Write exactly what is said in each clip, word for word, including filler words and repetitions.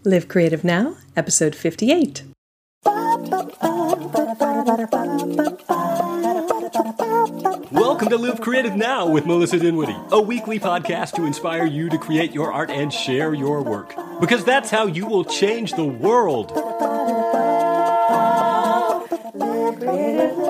Live Creative Now, episode fifty-eight. Welcome to Live Creative Now with Melissa Dinwiddie, a weekly podcast to inspire you to create your art and share your work. Because that's how you will change the world. Live Creative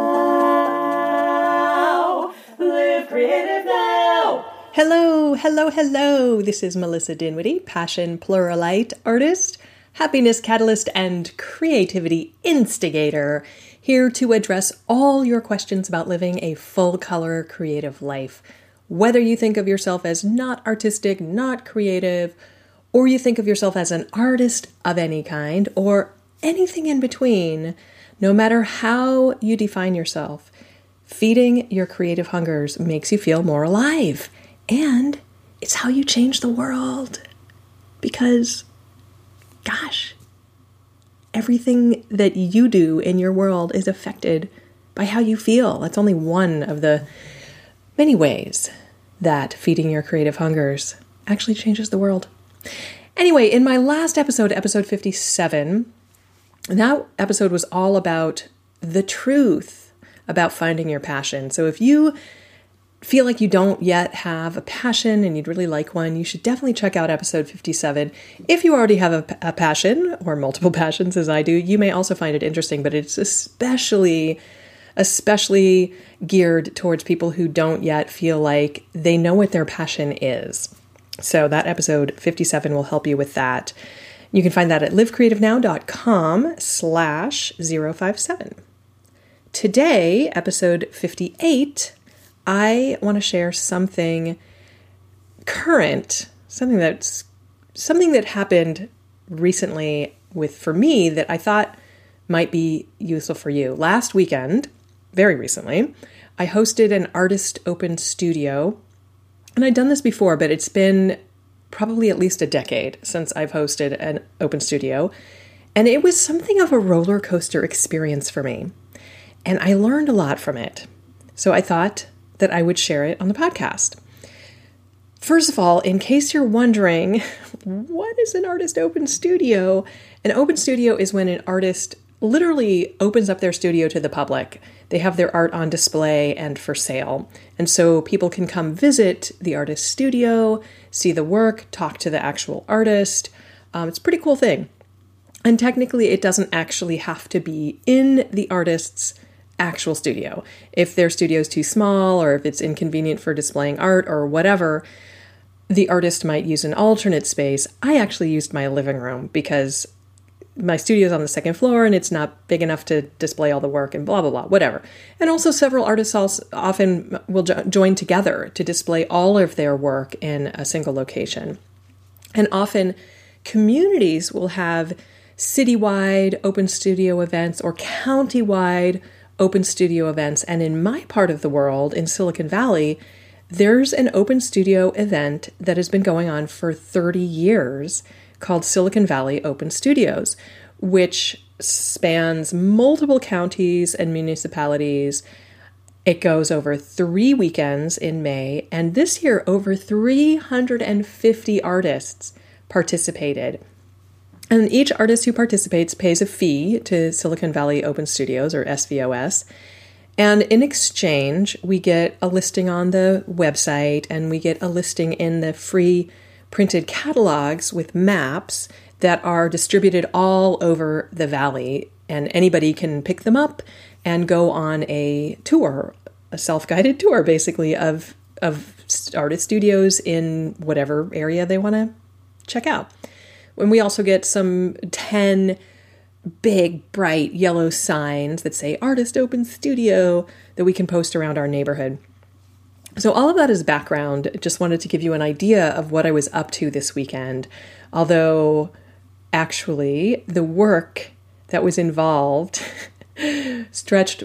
Now. Live Creative Now. Hello, hello, hello. This is Melissa Dinwiddie, passion pluralite artist, happiness catalyst, and creativity instigator, here to address all your questions about living a full-color creative life. Whether you think of yourself as not artistic, not creative, or you think of yourself as an artist of any kind, or anything in between, no matter how you define yourself, feeding your creative hungers makes you feel more alive. And it's how you change the world. Because, gosh, everything that you do in your world is affected by how you feel. That's only one of the many ways that feeding your creative hungers actually changes the world. Anyway, in my last episode, episode fifty-seven, that episode was all about the truth about finding your passion. So if you feel like you don't yet have a passion and you'd really like one, you should definitely check out episode fifty-seven. If you already have a, a passion or multiple passions as I do, you may also find it interesting, but it's especially, especially geared towards people who don't yet feel like they know what their passion is. So that episode fifty-seven will help you with that. You can find that at livecreativenow.com slash 057. Today, episode fifty-eight, I want to share something current, something that's something that happened recently with for me that I thought might be useful for you. Last weekend, very recently, I hosted an artist open studio. And I'd done this before, but it's been probably at least a decade since I've hosted an open studio. And it was something of a roller coaster experience for me. And I learned a lot from it. So I thought that I would share it on the podcast. First of all, in case you're wondering, what is an artist open studio? An open studio is when an artist literally opens up their studio to the public. They have their art on display and for sale. And so people can come visit the artist's studio, see the work, talk to the actual artist. Um, it's a pretty cool thing. And technically, it doesn't actually have to be in the artist's actual studio. If their studio is too small or if it's inconvenient for displaying art or whatever, the artist might use an alternate space. I actually used my living room because my studio is on the second floor and it's not big enough to display all the work and blah, blah, blah, whatever. And also several artists also often will jo- join together to display all of their work in a single location. And often communities will have citywide open studio events or countywide open studio events. And in my part of the world, in Silicon Valley, there's an open studio event that has been going on for thirty years called Silicon Valley Open Studios, which spans multiple counties and municipalities. It goes over three weekends in May, and this year over three hundred fifty artists participated. And each artist who participates pays a fee to Silicon Valley Open Studios, or S V O S. And in exchange, we get a listing on the website, and we get a listing in the free printed catalogs with maps that are distributed all over the valley. And anybody can pick them up and go on a tour, a self-guided tour, basically, of, of artist studios in whatever area they want to check out. And we also get some ten big, bright yellow signs that say Artist Open Studio that we can post around our neighborhood. So all of that is background. Just wanted to give you an idea of what I was up to this weekend. Although, actually, the work that was involved stretched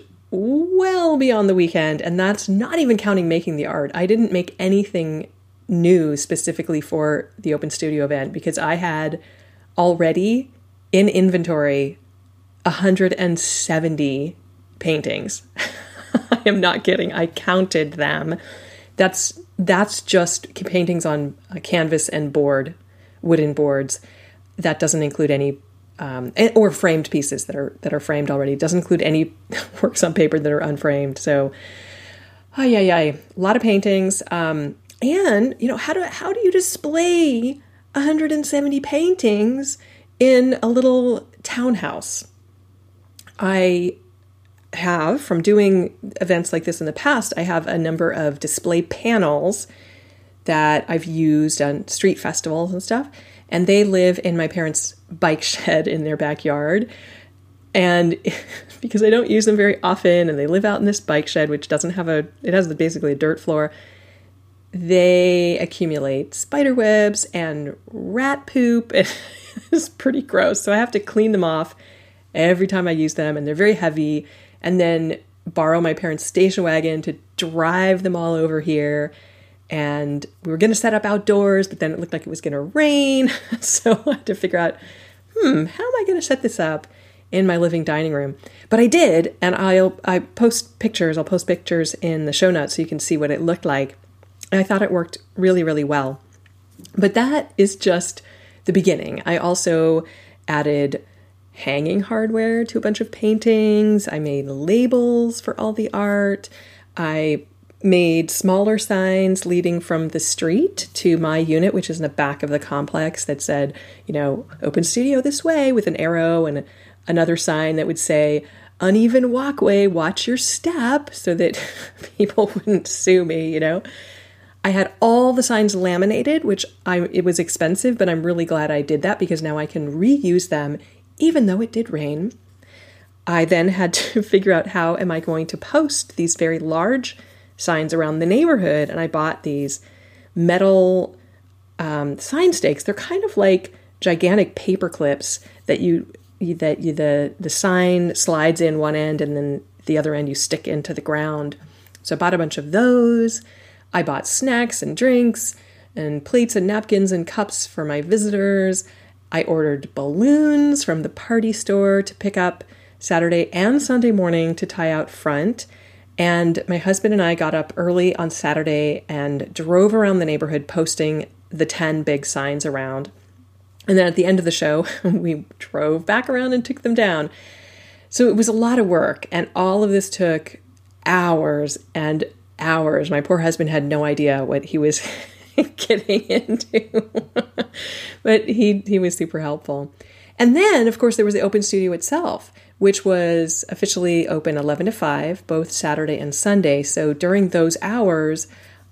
well beyond the weekend, and that's not even counting making the art. I didn't make anything new specifically for the Open Studio event because I had already in inventory one hundred seventy paintings. I am not kidding. I counted them. That's that's just paintings on a canvas and board, wooden boards. that doesn't include any, um, or framed pieces that are that are framed already. It doesn't include any works on paper that are unframed. So, oh yeah, yeah, a lot of paintings. Um, and you know, how do how do you display one hundred seventy paintings in a little townhouse? I have, from doing events like this in the past, I have a number of display panels that I've used on street festivals and stuff. And they live in my parents' bike shed in their backyard. And because I don't use them very often, and they live out in this bike shed, which doesn't have a, it has basically a dirt floor, they accumulate spider webs and rat poop. It's pretty gross. So I have to clean them off every time I use them. And they're very heavy. And then borrow my parents' station wagon to drive them all over here. And we were going to set up outdoors, but then it looked like it was going to rain. So I had to figure out, hmm, how am I going to set this up in my living dining room? But I did, and I'll I post pictures. I'll post pictures in the show notes so you can see what it looked like. And I thought it worked really, really well. But that is just the beginning. I also added hanging hardware to a bunch of paintings. I made labels for all the art. I made smaller signs leading from the street to my unit, which is in the back of the complex, that said, you know, open studio this way, with an arrow, and another sign that would say, uneven walkway, watch your step, so that people wouldn't sue me, you know. I had all the signs laminated, which I it was expensive, but I'm really glad I did that because now I can reuse them even though it did rain. I then had to figure out, how am I going to post these very large signs around the neighborhood? And I bought these metal um, sign stakes. They're kind of like gigantic paper clips that you, you that you, the the sign slides in one end, and then the other end you stick into the ground. So I bought a bunch of those. I bought snacks and drinks and plates and napkins and cups for my visitors. I ordered balloons from the party store to pick up Saturday and Sunday morning to tie out front. And my husband and I got up early on Saturday and drove around the neighborhood posting the ten big signs around. And then at the end of the show, we drove back around and took them down. So it was a lot of work, and all of this took hours and hours. My poor husband had no idea what he was getting into, but he he was super helpful. And then, of course, there was the Open Studio itself, which was officially open eleven to five, both Saturday and Sunday. So during those hours,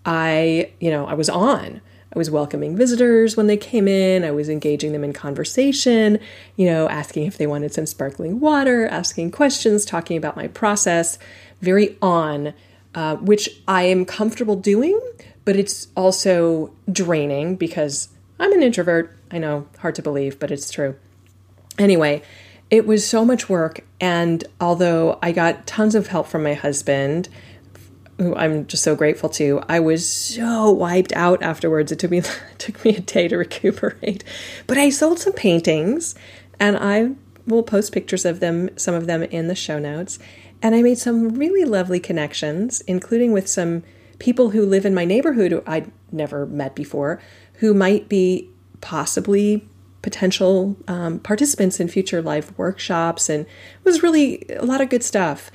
I, you know, I was on. I was welcoming visitors when they came in. I was engaging them in conversation, you know, asking if they wanted some sparkling water, asking questions, talking about my process, very on, uh, which I am comfortable doing, but it's also draining because I'm an introvert. I know, hard to believe, but it's true. Anyway, it was so much work. And although I got tons of help from my husband, who I'm just so grateful to, I was so wiped out afterwards. It took me it took me a day to recuperate. But I sold some paintings, and I will post pictures of them, some of them in the show notes. And I made some really lovely connections, including with some people who live in my neighborhood who I'd never met before, who might be possibly potential um, participants in future live workshops. And it was really a lot of good stuff.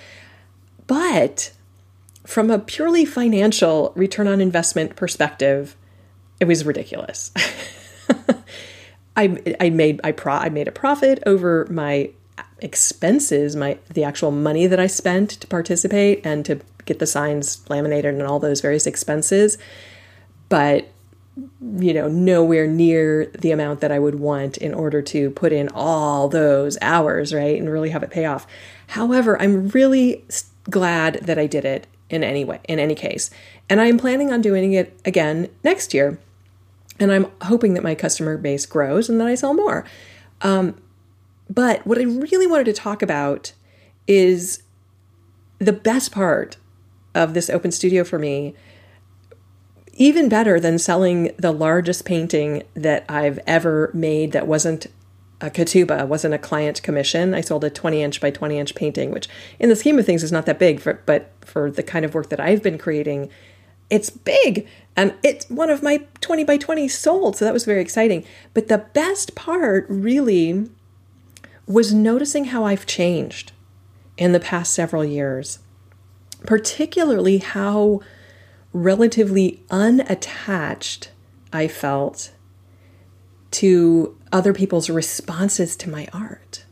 But from a purely financial return on investment perspective, it was ridiculous. I I made I pro I made a profit over my expenses, my the actual money that I spent to participate and to get the signs laminated and all those various expenses, but you know, nowhere near the amount that I would want in order to put in all those hours, right, and really have it pay off. However, I'm really glad that I did it in any way, in any case. And I'm planning on doing it again next year. And I'm hoping that my customer base grows and that I sell more. Um, but what I really wanted to talk about is the best part of this Open Studio for me, even better than selling the largest painting that I've ever made that wasn't a Katuba, wasn't a client commission. I sold a twenty inch by twenty inch painting, which in the scheme of things is not that big, for, but for the kind of work that I've been creating, it's big. And it's one of my twenty by twenty sold. So that was very exciting. But the best part really was noticing how I've changed in the past several years, particularly how relatively unattached I felt to other people's responses to my art.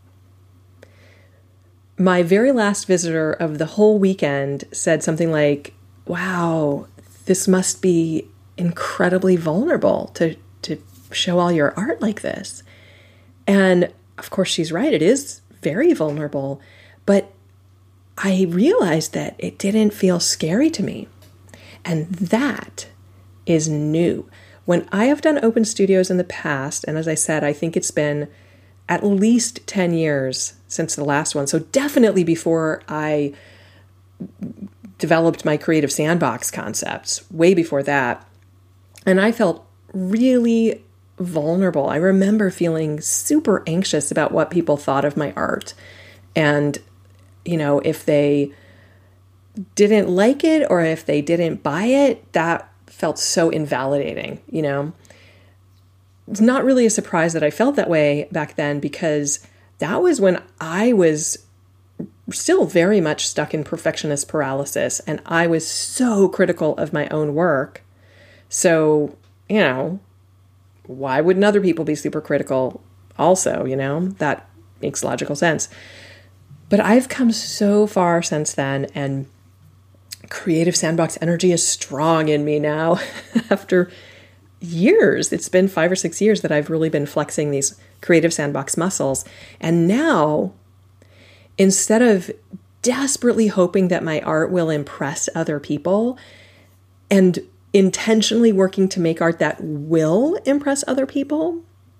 My very last visitor of the whole weekend said something like, wow, this must be incredibly vulnerable to, to show all your art like this. And of course, she's right. It is very vulnerable. But I realized that it didn't feel scary to me. And that is new. When I have done open studios in the past, and as I said, I think it's been at least ten years since the last one. So definitely before I developed my Creative Sandbox concepts, way before that. And I felt really vulnerable. I remember feeling super anxious about what people thought of my art. And, you know, if they didn't like it or if they didn't buy it, that felt so invalidating, you know. It's not really a surprise that I felt that way back then, because that was when I was still very much stuck in perfectionist paralysis, and I was so critical of my own work. So, you know, why wouldn't other people be super critical also, you know? That makes logical sense. But I've come so far since then, and Creative Sandbox energy is strong in me now after years. It's been five or six years that I've really been flexing these Creative Sandbox muscles. And now, instead of desperately hoping that my art will impress other people and intentionally working to make art that will impress other people,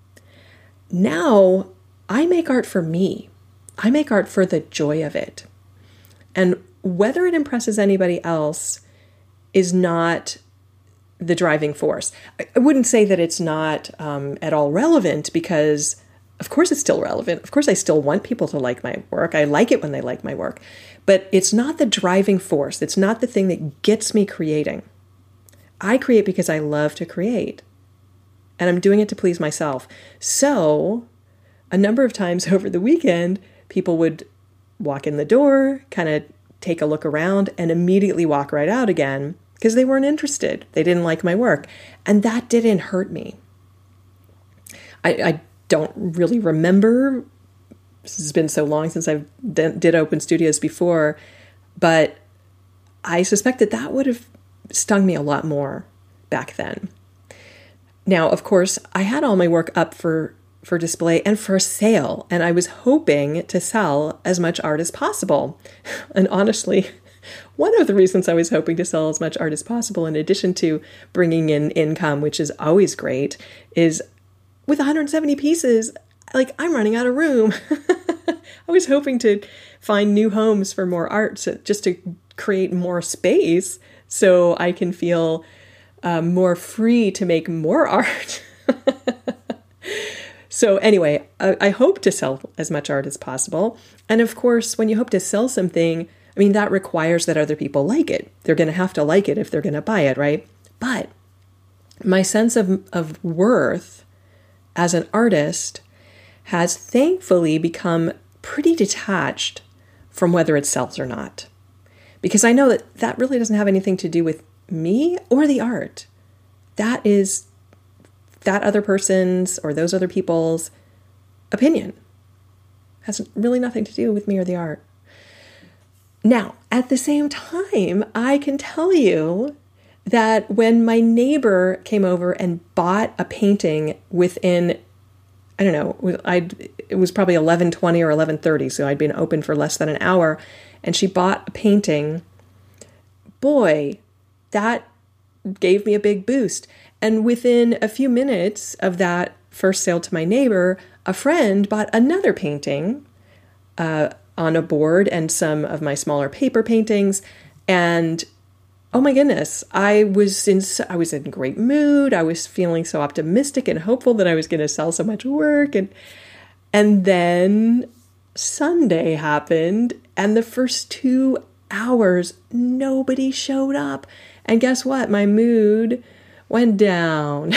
now I make art for me. I make art for the joy of it. And whether it impresses anybody else is not the driving force. I wouldn't say that it's not um, at all relevant, because of course it's still relevant. Of course I still want people to like my work. I like it when they like my work. But it's not the driving force. It's not the thing that gets me creating. I create because I love to create. And I'm doing it to please myself. So a number of times over the weekend, people would walk in the door, kind of take a look around, and immediately walk right out again because they weren't interested. They didn't like my work. And that didn't hurt me. I, I don't really remember. This has been so long since I've d- did open studios before, but I suspect that that would have stung me a lot more back then. Now, of course, I had all my work up for for display and for sale, and I was hoping to sell as much art as possible. And honestly, one of the reasons I was hoping to sell as much art as possible, in addition to bringing in income, which is always great, is with one hundred seventy pieces, like, I'm running out of room. I was hoping to find new homes for more art, so just to create more space so I can feel um, more free to make more art. So anyway, I, I hope to sell as much art as possible. And of course, when you hope to sell something, I mean, that requires that other people like it. They're going to have to like it if they're going to buy it, right? But my sense of, of worth as an artist has thankfully become pretty detached from whether it sells or not. Because I know that that really doesn't have anything to do with me or the art. That is that other person's or those other people's opinion. Has really nothing to do with me or the art. Now, at the same time, I can tell you that when my neighbor came over and bought a painting within, I don't know, I'd, it was probably eleven twenty or eleven thirty, so I'd been open for less than an hour, and she bought a painting, boy, that gave me a big boost. And within a few minutes of that first sale to my neighbor, a friend bought another painting uh, on a board and some of my smaller paper paintings. And oh my goodness, I was in I was in great mood. I was feeling so optimistic and hopeful that I was going to sell so much work. And and then Sunday happened, and the first two hours, nobody showed up. And guess what? My mood went down.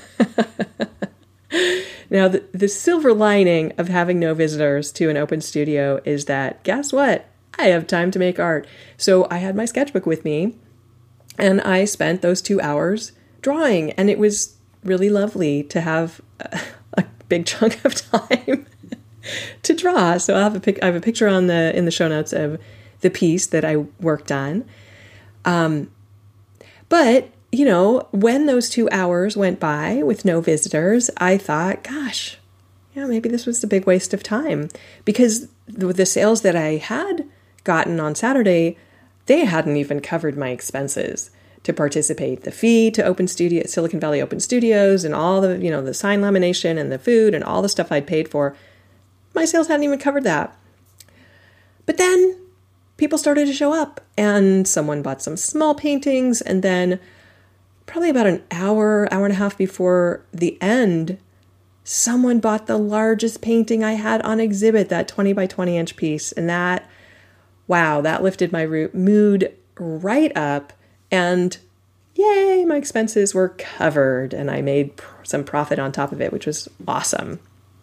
Now, the, the silver lining of having no visitors to an open studio is that, guess what? I have time to make art. So I had my sketchbook with me, and I spent those two hours drawing, and it was really lovely to have a, a big chunk of time to draw. So I have a pic, I have a picture on the in the show notes of the piece that I worked on. Um, but you know, when those two hours went by with no visitors, I thought, gosh, yeah, maybe this was a big waste of time, because the, the sales that I had gotten on Saturday, they hadn't even covered my expenses to participate. The fee to Open Studio, Silicon Valley Open Studios, and all the, you know, the sign lamination and the food and all the stuff I'd paid for, my sales hadn't even covered that. But then people started to show up, and someone bought some small paintings, and then probably about an hour, hour and a half before the end, someone bought the largest painting I had on exhibit, that twenty by twenty inch piece. And that, wow, that lifted my mood right up. And yay, my expenses were covered, and I made some profit on top of it, which was awesome.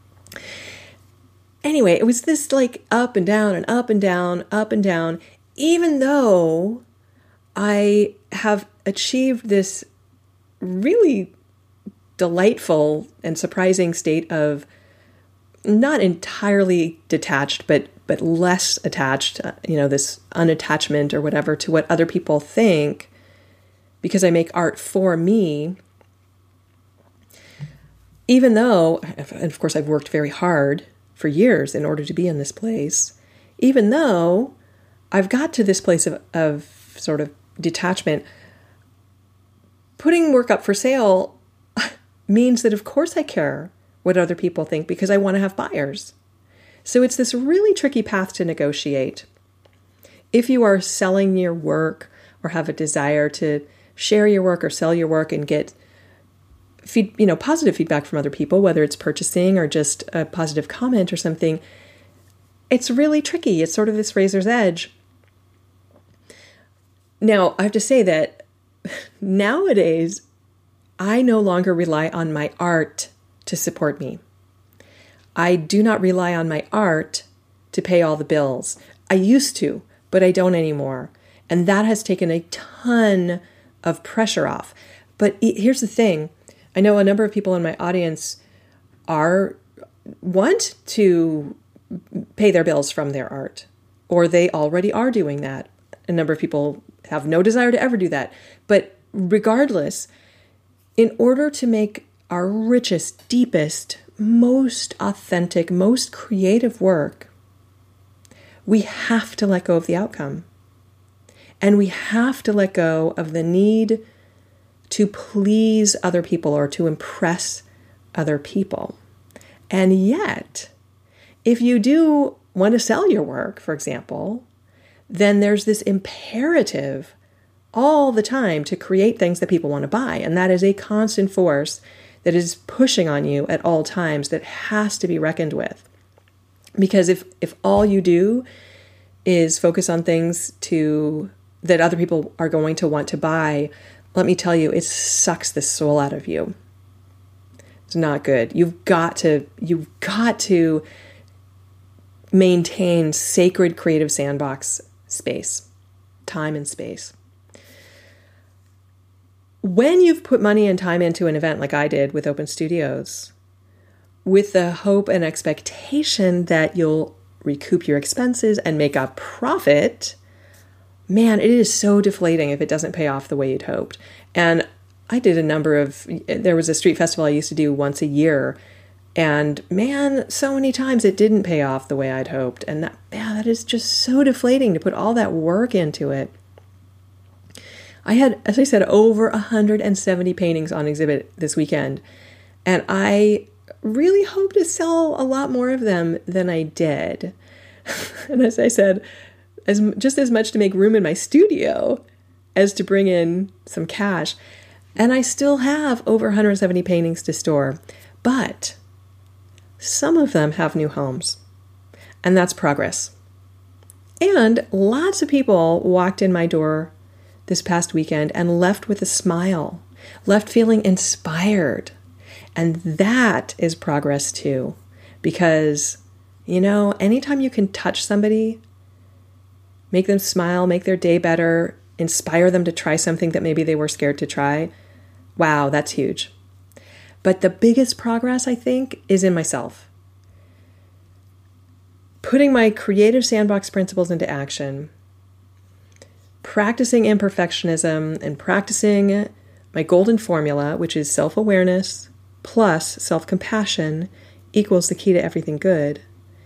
Anyway, it was this like up and down and up and down, up and down, even though I have achieved this really delightful and surprising state of not entirely detached, but but less attached, uh, you know, this unattachment or whatever to what other people think, because I make art for me. Even though, and of course, I've worked very hard for years in order to be in this place, even though I've got to this place of, of sort of detachment, putting work up for sale means that, of course, I care what other people think, because I want to have buyers. So it's this really tricky path to negotiate. If you are selling your work or have a desire to share your work or sell your work and get feed, you know, positive feedback from other people, whether it's purchasing or just a positive comment or something, it's really tricky. It's sort of this razor's edge. Now, I have to say that nowadays, I no longer rely on my art to support me. I do not rely on my art to pay all the bills. I used to, but I don't anymore. And that has taken a ton of pressure off. But here's the thing. I know a number of people in my audience are want to pay their bills from their art, or they already are doing that. A number of people have no desire to ever do that. But regardless, in order to make our richest, deepest, most authentic, most creative work, we have to let go of the outcome. And we have to let go of the need to please other people or to impress other people. And yet, if you do want to sell your work, for example, then there's this imperative all the time to create things that people want to buy. And that is a constant force that is pushing on you at all times that has to be reckoned with. Because if, if all you do is focus on things to that other people are going to want to buy, let me tell you, it sucks the soul out of you. It's not good. You've got to, you've got to maintain sacred creative sandbox space, time and space. When you've put money and time into an event like I did with Open Studios, with the hope and expectation that you'll recoup your expenses and make a profit, man, it is so deflating if it doesn't pay off the way you'd hoped. And I did a number of, there was a street festival I used to do once a year, and man, so many times it didn't pay off the way I'd hoped. And that, yeah, that is just so deflating to put all that work into it. I had, as I said, over one hundred seventy paintings on exhibit this weekend, and I really hope to sell a lot more of them than I did. And as I said, as just as much to make room in my studio as to bring in some cash. And I still have over one hundred seventy paintings to store, but some of them have new homes, and that's progress. And lots of people walked in my door this past weekend and left with a smile, left feeling inspired. And that is progress too, because, you know, anytime you can touch somebody, make them smile, make their day better, inspire them to try something that maybe they were scared to try, wow, that's huge. But the biggest progress, I think, is in myself. Putting my creative sandbox principles into action, practicing imperfectionism, and practicing my golden formula, which is self-awareness plus self-compassion equals the key to everything good.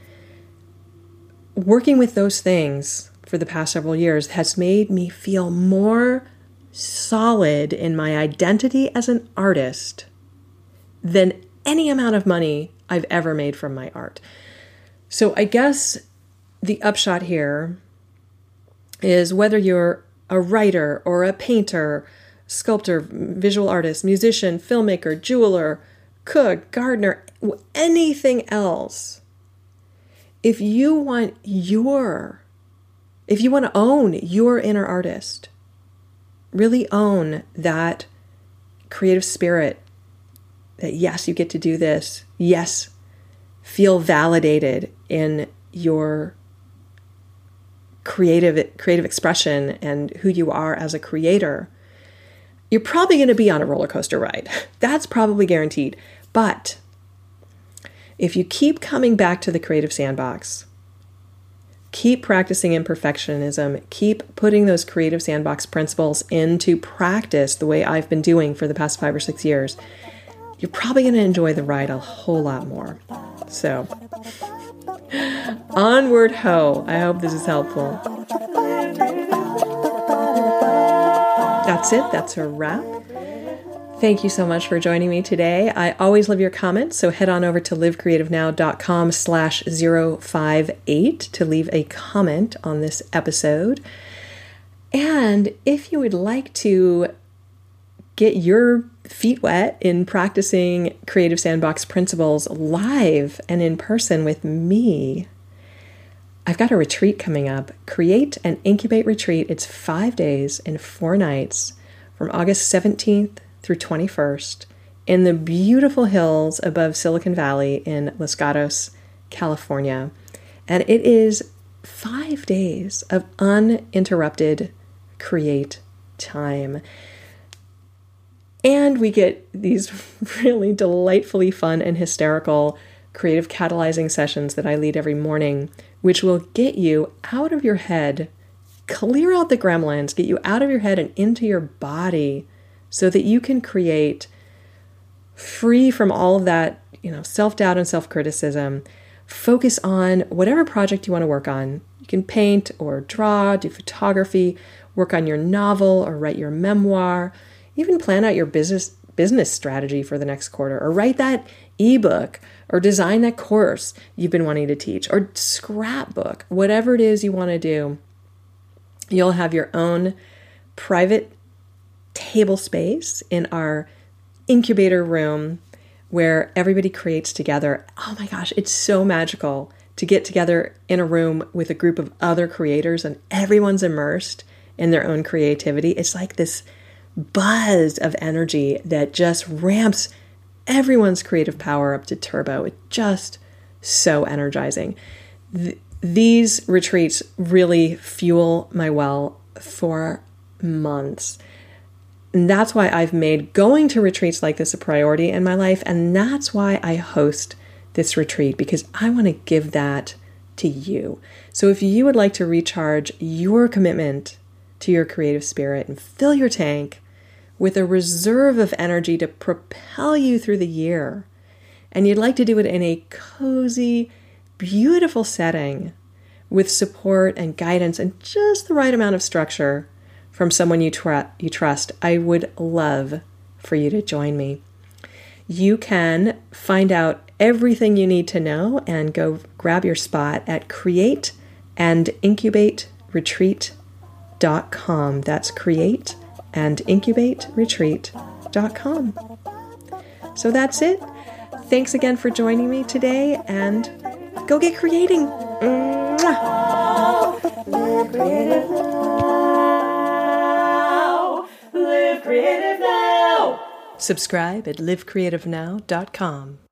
Working with those things for the past several years has made me feel more solid in my identity as an artist than any amount of money I've ever made from my art. So I guess the upshot here is whether you're a writer or a painter, sculptor, visual artist, musician, filmmaker, jeweler, cook, gardener, anything else, if you want your, if you want to own your inner artist, really own that creative spirit, that yes, you get to do this. Yes, feel validated in your creative creative expression and who you are as a creator. You're probably going to be on a roller coaster ride. That's probably guaranteed. But if you keep coming back to the creative sandbox, keep practicing imperfectionism, keep putting those creative sandbox principles into practice the way I've been doing for the past five or six years, you're probably going to enjoy the ride a whole lot more. So, onward ho. I hope this is helpful. That's it. That's a wrap. Thank you so much for joining me today. I always love your comments, so head on over to livecreativenow.com slash 058 to leave a comment on this episode. And if you would like to get your feet wet in practicing Creative Sandbox principles live and in person with me, I've got a retreat coming up, Create and Incubate Retreat. It's five days and four nights from August seventeenth through twenty-first in the beautiful hills above Silicon Valley in Los Gatos, California. And it is five days of uninterrupted create time. And we get these really delightfully fun and hysterical creative catalyzing sessions that I lead every morning, which will get you out of your head, clear out the gremlins, get you out of your head and into your body so that you can create free from all of that, you know, self-doubt and self-criticism. Focus on whatever project you want to work on. You can paint or draw, do photography, work on your novel or write your memoir. Even plan out your business business strategy for the next quarter, or write that ebook, or design that course you've been wanting to teach, or scrapbook, whatever it is you want to do. You'll have your own private table space in our incubator room where everybody creates together. Oh my gosh, it's so magical to get together in a room with a group of other creators and everyone's immersed in their own creativity. It's like this buzz of energy that just ramps everyone's creative power up to turbo. It's just so energizing. Th- these retreats really fuel my well for months. And that's why I've made going to retreats like this a priority in my life. And that's why I host this retreat, because I want to give that to you. So if you would like to recharge your commitment to your creative spirit and fill your tank with a reserve of energy to propel you through the year, and you'd like to do it in a cozy, beautiful setting with support and guidance and just the right amount of structure from someone you, tr- you trust, I would love for you to join me. You can find out everything you need to know and go grab your spot at create and incubate retreat dot com. That's create and incubate retreat dot com. So that's it. Thanks again for joining me today, and go get creating. Mwah. Creative Now! Subscribe at live creative now dot com.